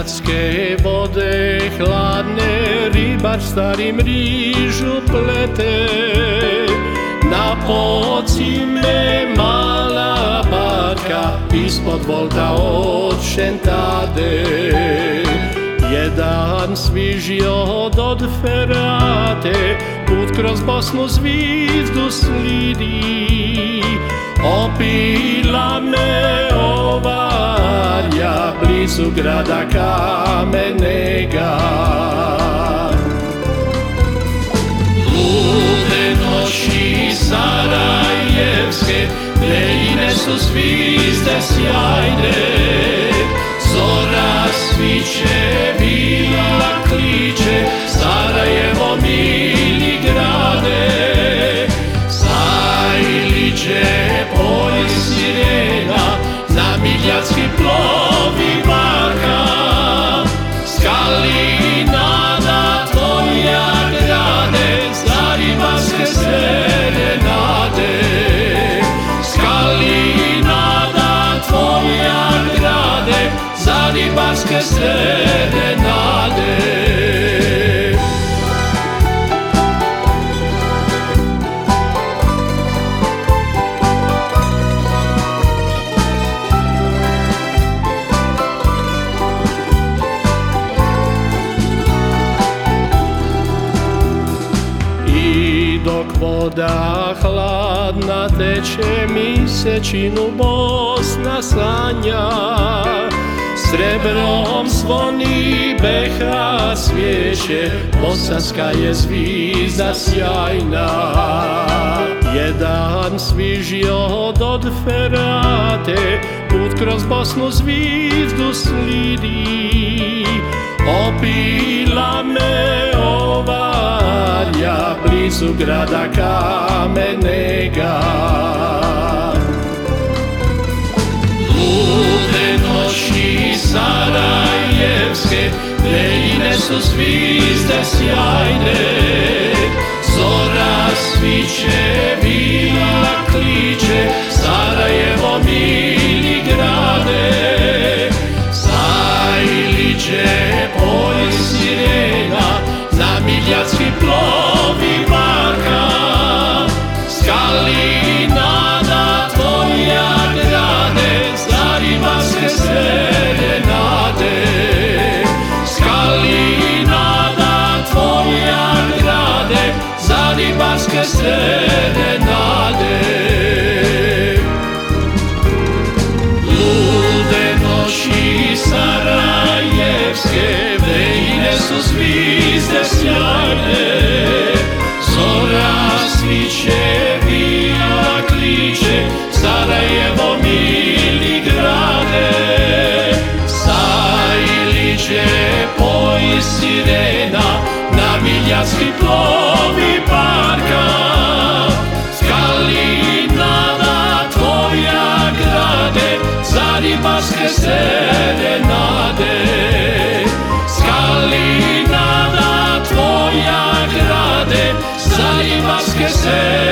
miljatske vode hladne, ribar stari mrižu plete. Na poci me mala barka ispod volta od šentade. Jedan svižio od Ferate, put kroz Bosnu zvizdu slidi. Opila me ovalja blizu grada kamenega. Lude noći sarajevske, Lejine su zvizde sjajne. Zora sviće, vila kliče, Sarajevo mili grade. Zajliđe polj sirena, na miljatski plovi barka. Skali nada tvoja grade, za ribarske serenade. Skali nada tvoja grade, za ribarske serenade. I dok voda hladna teče, Misečinu Bosna sanja. Srebrom zvoni BH svijeće, bosanska je zvizda sjajna. Jedan svižio od Ferate, put kroz Bosnu zvizdu slidi. Opila me ovalja blizu grada kamenega. Lude noći sarajevske, Lejine su zvizde sjajne. Zora sviće, vila kliče, Sarajevo mili grade. Zajliđe polj sirena, na miljatski plovi barka. Skali nada tvoja grade, za ribarske serenade. Skali nada tvoja grade, za ribarske serenade. Lude noći sarajevske, Lejine su zvizde sjajne. Zora sviće, vila kliče, Sarajevo mili grade. Zajliđe polj sirena, na miljatski plovi barka. Skali nada tvoja grade, za ribarske serenade. Skali nada tvoja grade, za ribarske serenade.